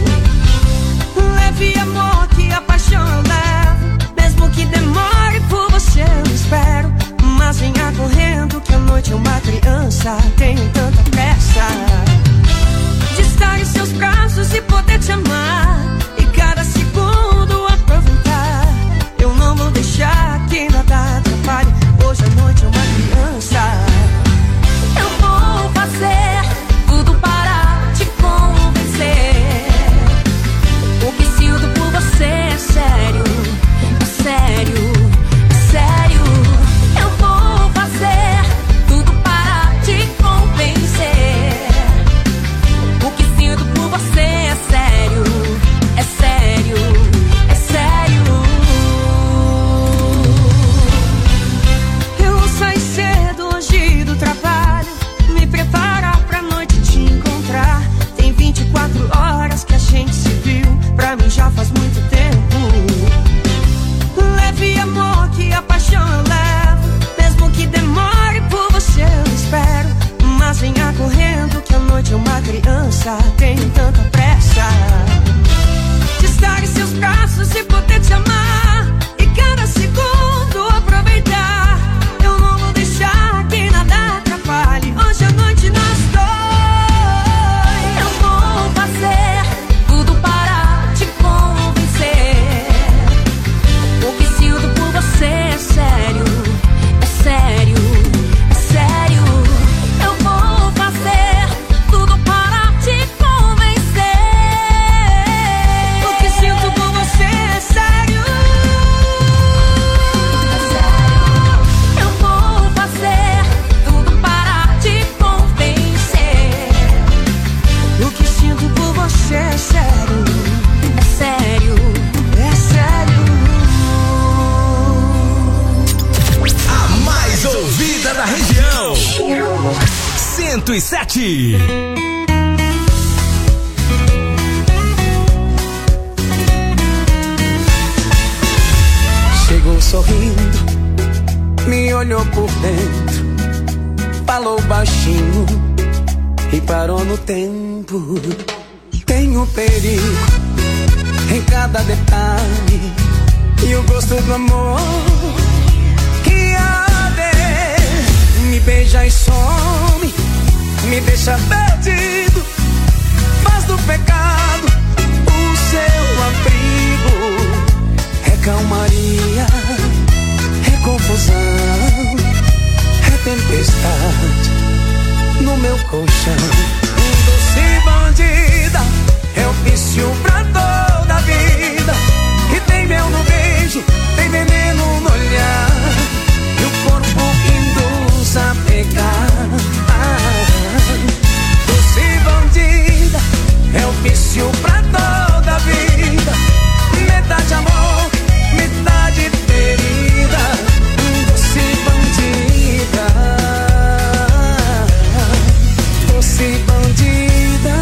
Leve amor que a paixão eu levo, mesmo que demore por você eu espero. Mas venha correndo que a noite é uma criança, tenho tanta pressa de estar em seus braços e poder te amar, e cada segundo aproveitar. Eu não vou deixar que nada atrapalhe, hoje a noite é uma criança. Eu vou fazer tudo para te convencer. O que sinto por você é sério, é sério, é sério. Eu vou fazer tudo para te convencer. O que sinto por você é sério, é sério, é sério. Eu saí cedo hoje do trabalho, me preparar pra noite te encontrar. Tem vinte e quatro horas que a gente se viu, pra mim já faz muito tempo. Leve amor que a paixão eu levo, mesmo que demore por você eu espero. Mas venha correndo que a noite é uma criança, tenho tanta pressa de estar em seus braços e poder te amar, e cada segundo aproveitar. Eu não vou deixar que nada atrapalhe, hoje à noite nós dois. Eu vou fazer tudo para te convencer. O que sinto por você é sério, é sério, é sério. Eu vou fazer tudo para te convencer. O que sinto por você é sério, é sério. Eu vou fazer tudo para te convencer. O que sinto por você é sério, é sério, é sério. A mais ouvida da região, cento e sete. Chegou sorrindo, me olhou por dentro, falou baixinho e parou no tempo. Tem o perigo em cada detalhe e o gosto do amor que arde. Me beija e some, me deixa perdido, faz do pecado o seu abrigo. É calmaria, é confusão, é tempestade no meu colchão. Doce bandida, é o vício pra toda a vida. E tem mel no beijo, tem veneno no olhar, e o corpo induz a pegar. Ah, doce bandida, é o vício pra toda a vida. Metade amor, metade ferida. Doce bandida, doce bandida.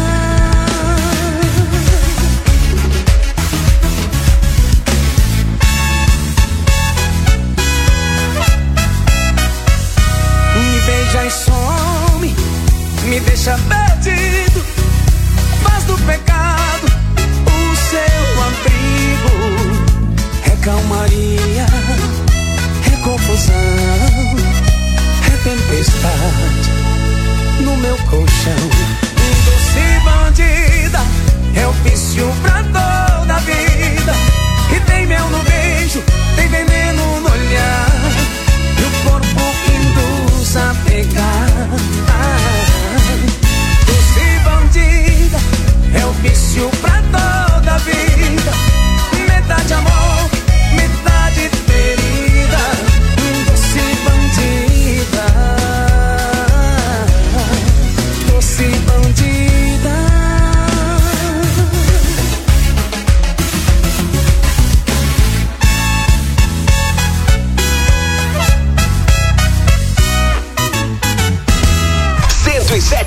Me beija e some, me deixa perdido, faz do pecado o seu abrigo. É calmaria, é confusão, é tempestade no meu colchão. Doce bandida, é o vício pra toda a vida. E tem mel no beijo, tem veneno no olhar, e o corpo induz a pegar. Ah, doce bandida, é o vício pra toda a vida. Metade amor, metade ferida. Doce bandida.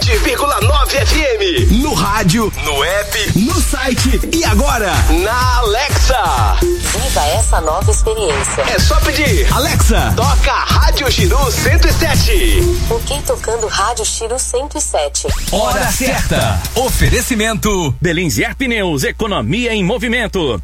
sete vírgula nove F M. No rádio, no app, no site e agora na Alexa. Viva essa nova experiência. É só pedir. Alexa, toca Rádio Chiru cento e sete. Ok, tocando Rádio Chiru cento e sete. Hora certa. Oferecimento Belenzier Pneus, economia em movimento.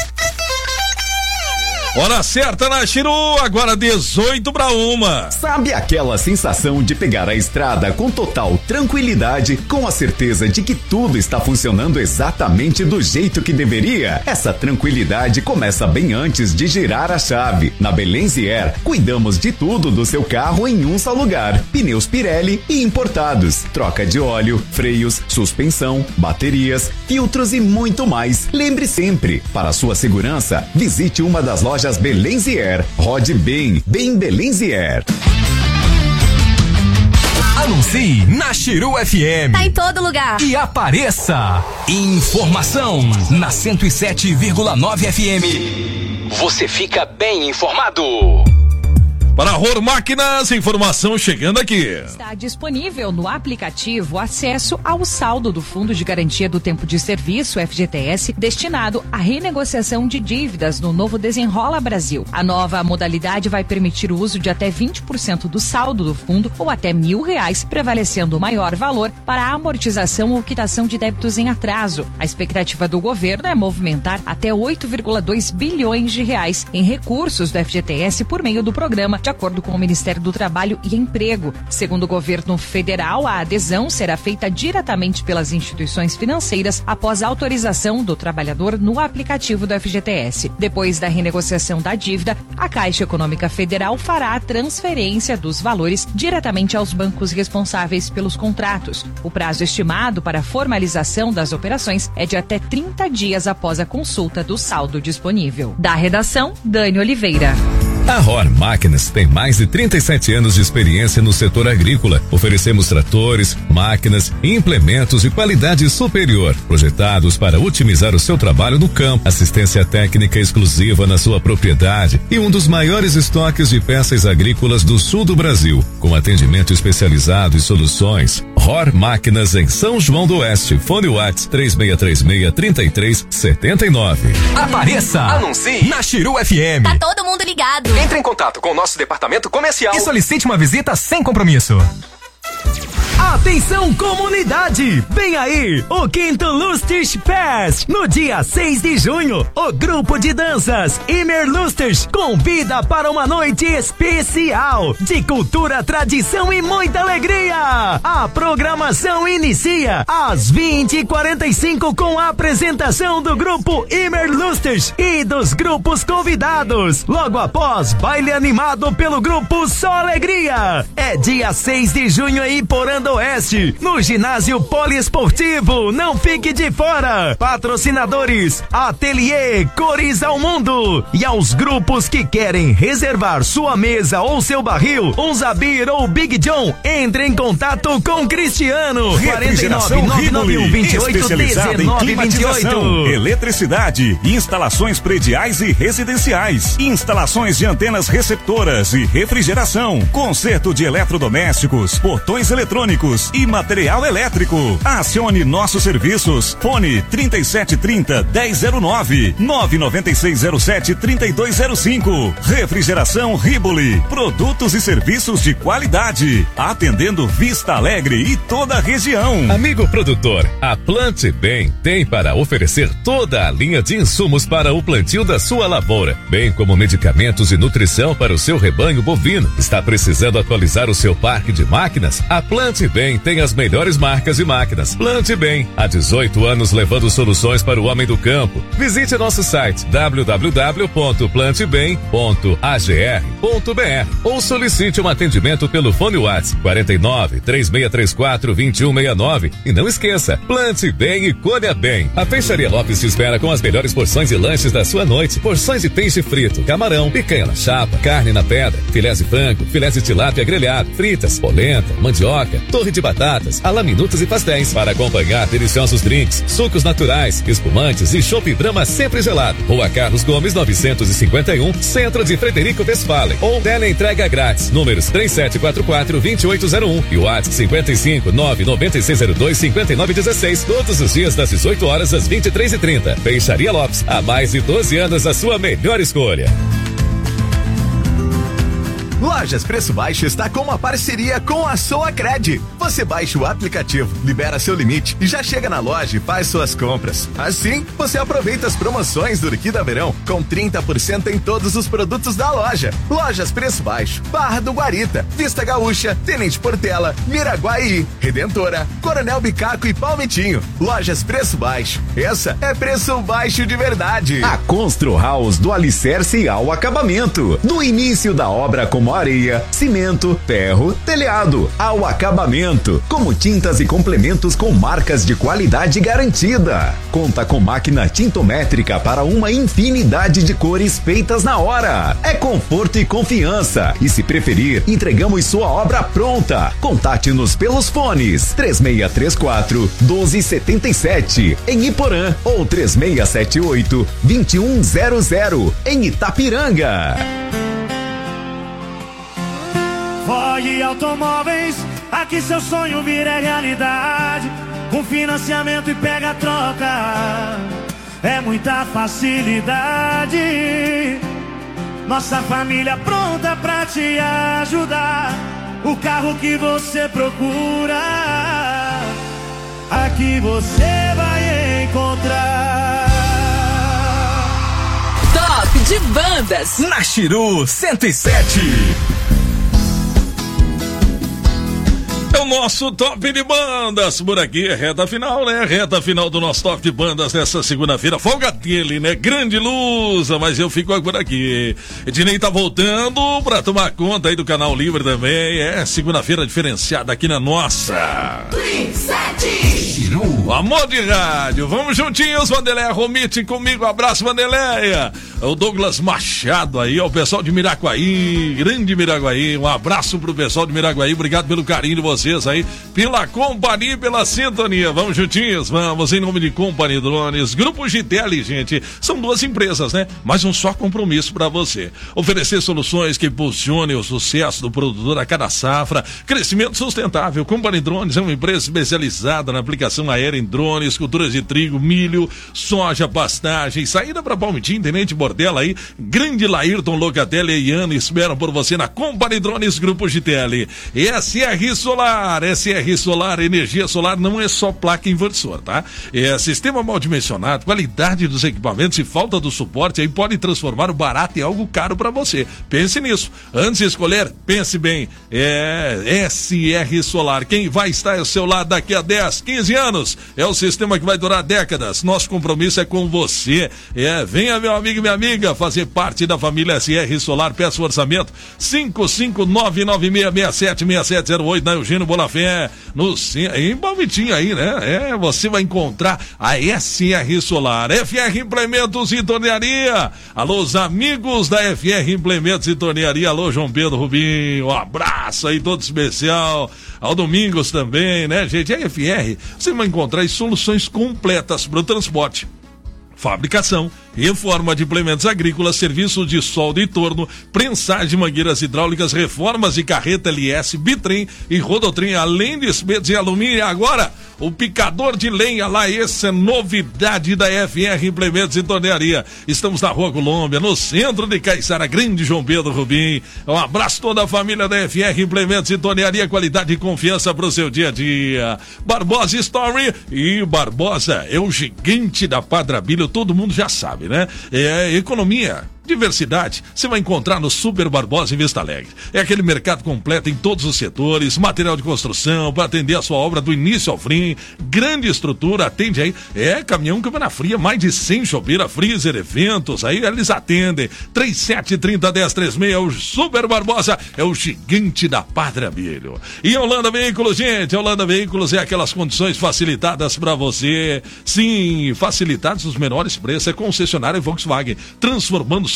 Hora certa na Chiru, agora dezoito para uma. Sabe aquela sensação de pegar a estrada com total tranquilidade, com a certeza de que tudo está funcionando exatamente do jeito que deveria? Essa tranquilidade começa bem antes de girar a chave. Na Belenzier, cuidamos de tudo do seu carro em um só lugar. Pneus Pirelli e importados, troca de óleo, freios, suspensão, baterias, filtros e muito mais. Lembre sempre, para sua segurança, visite uma das lojas Belenzier. Rode bem, bem Belenzier. Anuncie na Chiru F M. Tá em todo lugar. E apareça. Informação na cento e sete vírgula nove F M. Você fica bem informado. Para a Ror Máquinas, informação chegando aqui. Está disponível no aplicativo acesso ao saldo do Fundo de Garantia do Tempo de Serviço, F G T S, destinado à renegociação de dívidas no novo Desenrola Brasil. A nova modalidade vai permitir o uso de até vinte por cento do saldo do fundo ou até mil reais, prevalecendo o maior valor para a amortização ou quitação de débitos em atraso. A expectativa do governo é movimentar até oito vírgula dois bilhões de reais em recursos do F G T S por meio do programa, de acordo com o Ministério do Trabalho e Emprego. Segundo o governo federal, a adesão será feita diretamente pelas instituições financeiras após a autorização do trabalhador no aplicativo do F G T S. Depois da renegociação da dívida, a Caixa Econômica Federal fará a transferência dos valores diretamente aos bancos responsáveis pelos contratos. O prazo estimado para a formalização das operações é de até trinta dias após a consulta do saldo disponível. Da redação, Dani Oliveira. A Ror Máquinas tem mais de trinta e sete anos de experiência no setor agrícola. Oferecemos tratores, máquinas, implementos de qualidade superior, projetados para otimizar o seu trabalho no campo, assistência técnica exclusiva na sua propriedade e um dos maiores estoques de peças agrícolas do sul do Brasil, com atendimento especializado e soluções. Ror Máquinas em São João do Oeste. Fone WhatsApp três seis três seis, três três sete nove. Apareça, anuncie na Chiru F M. Tá todo mundo ligado. Entre em contato com o nosso departamento comercial e solicite uma visita sem compromisso. Atenção, comunidade! Vem aí o quinto Lustig Fest. No dia seis de junho, o grupo de danças Imer Lustig convida para uma noite especial de cultura, tradição e muita alegria. A programação inicia às vinte e quarenta e cinco com a apresentação do grupo Imer Lustig e dos grupos convidados. Logo após, baile animado pelo grupo Só Alegria. É dia seis de junho aí por Oeste, no ginásio poliesportivo. Não fique de fora. Patrocinadores Ateliê Cores ao Mundo. E aos grupos que querem reservar sua mesa ou seu barril, um Zabir ou Big John, entre em contato com Cristiano. quarenta e nove, nove nove um, vinte e oito, dezenove, vinte e oito. Eletricidade, instalações prediais e residenciais, instalações de antenas receptoras e refrigeração, conserto de eletrodomésticos, portões eletrônicos e material elétrico. Acione nossos serviços. Fone trinta e sete trinta, dez zero nove, nove nove seis zero sete, trinta e dois zero cinco. Refrigeração Riboli. Produtos e serviços de qualidade. Atendendo Vista Alegre e toda a região. Amigo produtor, a Plante Bem tem para oferecer toda a linha de insumos para o plantio da sua lavoura, bem como medicamentos e nutrição para o seu rebanho bovino. Está precisando atualizar o seu parque de máquinas? A Plante Bem tem as melhores marcas e máquinas. Plante Bem, há dezoito anos levando soluções para o homem do campo. Visite nosso site w w w ponto plante bem ponto a g r ponto b r ou solicite um atendimento pelo fone WhatsApp quarenta e nove, três seis três quatro, vinte e um sessenta e nove. E não esqueça, Plante Bem e colha bem. A Peixaria Lopes te espera com as melhores porções e lanches da sua noite. Porções de peixe frito, camarão, picanha na chapa, carne na pedra, filés de frango, filés de tilápia grelhado, fritas, polenta, mandioca, torresmo torre de batatas, alaminutas e pastéis. Para acompanhar deliciosos drinks, sucos naturais, espumantes e chopp Brahma sempre gelado. Rua Carlos Gomes novecentos e cinquenta e um, Centro de Frederico Westphalen. Ou teleentrega grátis, números três sete quatro quatro, dois oito zero um e o WhatsApp cinquenta e cinco, nove nove seis zero dois, cinco nove um seis. Todos os dias das dezoito horas às vinte e três e trinta. Peixaria Lopes, há mais de doze anos a sua melhor escolha. Lojas Preço Baixo está com uma parceria com a Soacred. Você baixa o aplicativo, libera seu limite e já chega na loja e faz suas compras. Assim, você aproveita as promoções do Liquida Verão com trinta por cento em todos os produtos da loja. Lojas Preço Baixo, Barra do Guarita, Vista Gaúcha, Tenente Portela, Miraguaí, Redentora, Coronel Bicaco e Palmitinho. Lojas Preço Baixo. Essa é preço baixo de verdade. A Constru House do alicerce ao acabamento. Do início da obra como areia, cimento, ferro, telhado, ao acabamento, como tintas e complementos com marcas de qualidade garantida. Conta com máquina tintométrica para uma infinidade de cores feitas na hora. É conforto e confiança. E se preferir, entregamos sua obra pronta. Contate-nos pelos fones três seis três quatro, um dois sete sete em Iporã ou três seis sete oito, dois um zero zero em Itapiranga. Ford Automóveis, aqui seu sonho vira realidade. Com financiamento e pega a troca, é muita facilidade. Nossa família pronta pra te ajudar. O carro que você procura, aqui você vai encontrar. Top de bandas na Chiru cento e sete. É o nosso top de bandas por aqui, é reta final, né? Reta final do nosso top de bandas nessa segunda-feira. Folga dele, né? Grande Lusa, mas eu fico por aqui. Ednei tá voltando pra tomar conta aí do Canal Livre também. É segunda-feira diferenciada aqui na nossa. Amor de rádio, vamos juntinhos, Vandeléia Romite comigo, abraço Vandeléia. O Douglas Machado aí, ó, o pessoal de Miraguaí, grande Miraguaí, um abraço pro pessoal de Miraguaí, obrigado pelo carinho de vocês aí, pela companhia e pela sintonia, vamos juntinhos, vamos em nome de Company Drones, Grupo G T L, gente, são duas empresas, né, mas um só compromisso pra você, oferecer soluções que impulsionem o sucesso do produtor a cada safra, crescimento sustentável. Company Drones é uma empresa especializada na aplicação aérea em drones, culturas de trigo, milho, soja, pastagem, saída pra Palmitim, Tenente Bordela aí, grande Laírton, Locatelli e Iana esperam por você na Company Drones Grupo G T L. S R Solar, S R Solar, energia solar não é só placa inversor, tá? É sistema mal dimensionado, qualidade dos equipamentos e falta do suporte aí pode transformar o barato em algo caro pra você. Pense nisso. Antes de escolher, pense bem. É S R Solar, quem vai estar ao seu lado daqui a dez, quinze anos? É o sistema que vai durar décadas. Nosso compromisso é com você. É, venha meu amigo e minha amiga fazer parte da família S R Solar. Peça o orçamento cinco cinco nove nove seis seis sete seis sete zero oito na Eugênio Bonafé, no, em Palmitim aí, né? É, você vai encontrar a S R Solar. F R Implementos e Tornearia. Alô, os amigos da F R Implementos e Tornearia. Alô, João Pedro Rubinho. Um abraço aí todo especial. Ao Domingos também, né, gente? A F R, você vai encontrar aí soluções completas para o transporte, fabricação, reforma de implementos agrícolas, serviços de solda e torno, prensagem de mangueiras hidráulicas, reformas de carreta L S, bitrem e rodotrem, além de espetos em alumínio. E agora, o picador de lenha lá, essa é novidade da F R Implementos e Tornearia. Estamos na Rua Colômbia, no centro de Caiçara, grande João Pedro Rubim. Um abraço a toda a família da F R Implementos e Tornearia, qualidade e confiança para o seu dia a dia. Barbosa Story e Barbosa é o gigante da Padrabilho, todo mundo já sabe, né? É economia, diversidade, você vai encontrar no Super Barbosa em Vista Alegre. É aquele mercado completo em todos os setores, material de construção para atender a sua obra do início ao fim, grande estrutura, atende aí, é caminhão Câmara Fria, mais de cem chopeira, freezer, eventos, aí eles atendem. Trinta e sete, trinta, dez, trinta e seis, é o Super Barbosa, é o gigante da Padre Abelho. E Holanda Veículos, gente, Holanda Veículos é aquelas condições facilitadas para você, sim, facilitados os menores preços, é concessionária Volkswagen, transformando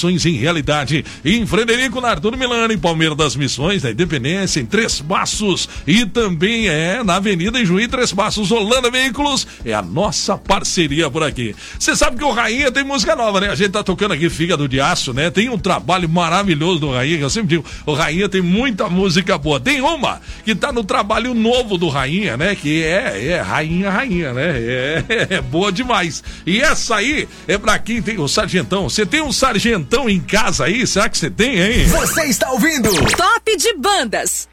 sonhos em realidade. Em Frederico Arthur Milano, em Palmeiras das Missões, da Independência, em Três Passos e também é na Avenida em Juí, Três Passos, Holanda Veículos, é a nossa parceria por aqui. Você sabe que o Rainha tem música nova, né? A gente tá tocando aqui Fígado de Aço, né? Tem um trabalho maravilhoso do Rainha, que eu sempre digo, o Rainha tem muita música boa. Tem uma que tá no trabalho novo do Rainha, né? Que é, é Rainha, Rainha, né? É, é boa demais. E essa aí é pra quem tem o Sargentão. Você tem um Sargentão em casa aí? Será que você tem, hein? Você está ouvindo Top de Bandas.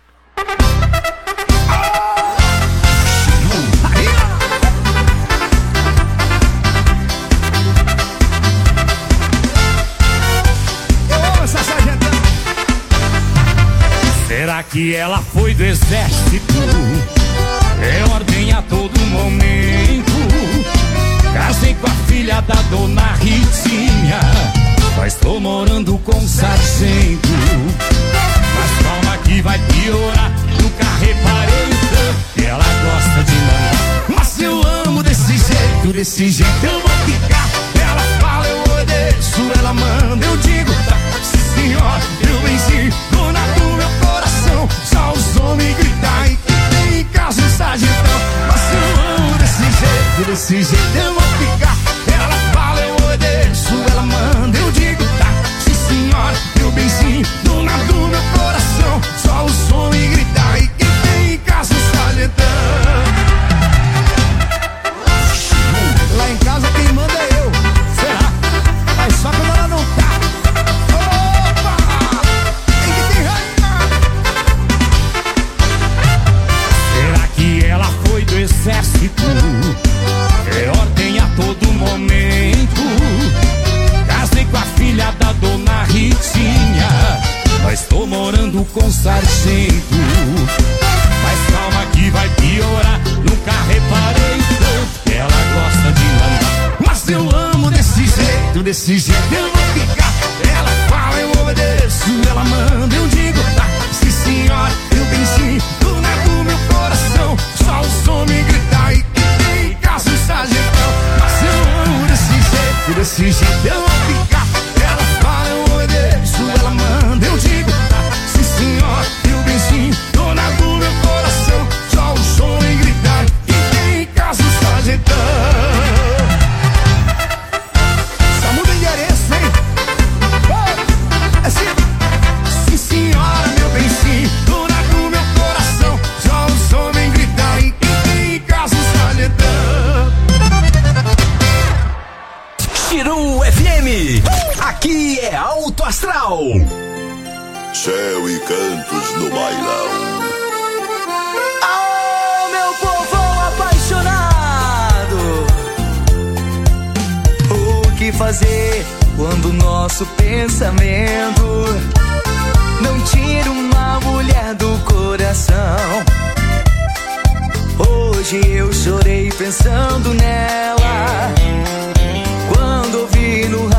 Será que ela foi do exército? É ordem a todo momento. Casei com a filha da dona Ritinha, mas tô morando com o sargento. Mas calma que vai piorar, nunca reparei tanto que ela gosta de mandar. Mas eu amo desse jeito, desse jeito eu vou ficar. Ela fala, eu obedeço, ela manda, eu digo tá. Sim senhora, eu venci, dona do meu coração. Só os homens gritar e quem tem em casa o sargentão. Mas eu amo desse jeito, desse jeito eu vou ficar. Ela fala, eu obedeço, ela manda, eu digo tá. Sim senhora, eu venci, dona do meu coração. Só os homens gritar e quem tem em casa o sargentão. Lá em casa quem manda é eu. Será? Mas só quando ela não tá. Opa! Tem que ter rainha. Será que ela foi do exército? É ordem a todo momento. Casei com a filha da dona Ritinha, mas tô morando com o sargento. Mas calma que vai piorar, nunca reparei tanto que ela gosta de mandar. Mas eu amo desse jeito, desse jeito eu vou ficar. Ela fala, eu obedeço, ela manda, eu digo tá. Sim senhora, eu venci, dona do meu coração. Só os homens gritar e quem tem em casa o sargentão. Mas eu amo desse jeito, desse jeito eu vou ficar. Ela fala, eu obedeço, ela manda, eu digo tá. Sim senhora, eu venci, dona do meu coração. Só os homens gritar e quem tem em casa o sargentão. Só muda o endereço, hein? Oh, é assim. Sim senhora, meu bem sim, dona do meu coração. Só os homens gritar e quem tem em casa o sargentão. Chiru F M. Aqui é Alto Astral. Céu e cantos no bailão. Ah, meu povo apaixonado, o que fazer quando o nosso pensamento não tira uma mulher do coração? Hoje eu chorei pensando nela, quando ouvi no